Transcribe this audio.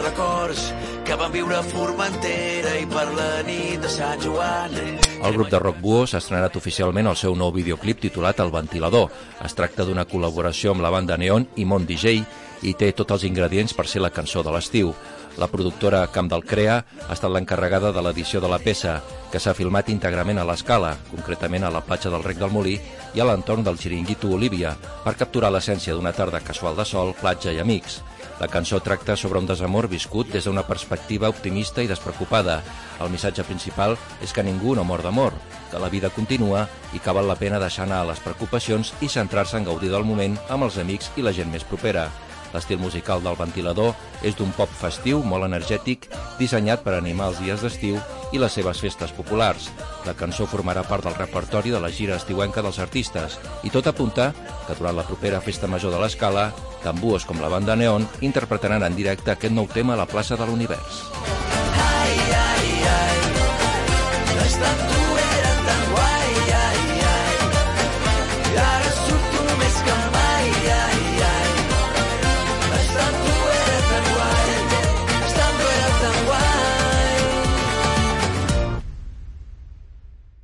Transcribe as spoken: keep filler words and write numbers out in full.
records que van viure a Formentera i per la nit de Sant Joan. El grup de rock Buho s'ha estrenat oficialment el seu nou videoclip titulat El Ventilador. Es tracta d'una col·laboració amb la banda Neon i Mont D J i té tots els ingredients per ser la cançó de l'estiu. La productora Camp del Crea ha estat l'encarregada de l'edició de la peça, que s'ha filmat íntegrament a l'escala, concretament a la platja del Rec del Molí i a l'entorn del Xiringuito Olívia, per capturar l'essència d'una tarda casual de sol, platja i amics. La cançó tracta sobre un desamor viscut des d'una perspectiva optimista i despreocupada. El missatge principal és que ningú no mor d'amor, que la vida continua i que val la pena deixar anar les preocupacions i centrar-se en gaudir del moment amb els amics i la gent més propera. L'estil musical del Ventilador és d'un pop festiu molt energètic, dissenyat per animar els dies d'estiu i les seves festes populars. La cançó formarà part del repertori de la gira estiuenca dels artistes i tot apunta que durant la propera festa major de l'Escala, tant Buhos com la banda Neon interpretaran en directe aquest nou tema a la plaça de l'Univers. Ai, ai, ai,